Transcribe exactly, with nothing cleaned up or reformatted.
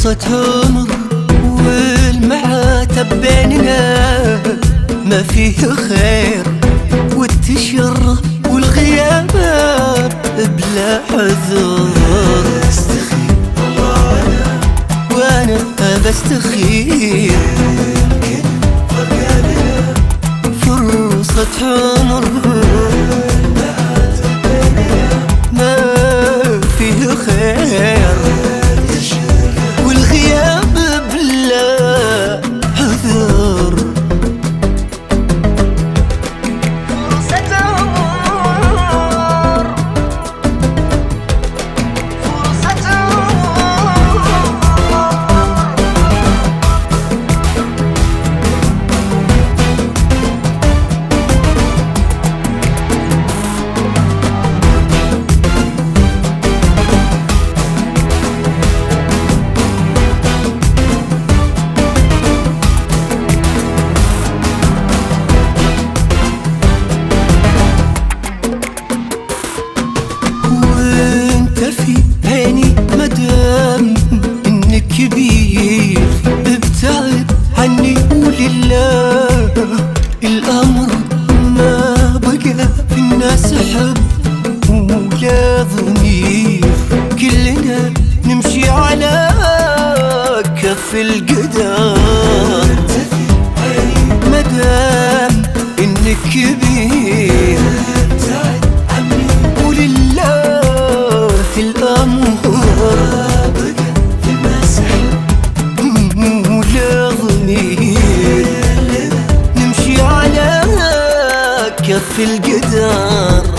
فرصة عمر والمعاتب بيننا ما فيه خير، والتشرة والغيابات بلا عذر. استخير والله أنا وانا بستخير فرصة عمر ما فيه خير، والغياب بلا عذر. فرصة عمر فرصة في عيني مدام انك كبير، ابتعد عني ولله الامر ما بقى في الناس حب ولا ضمير. كلنا نمشي على كف القدر مدام انك كبير، الأمر ولا ضمير، نمشي على كف القدر.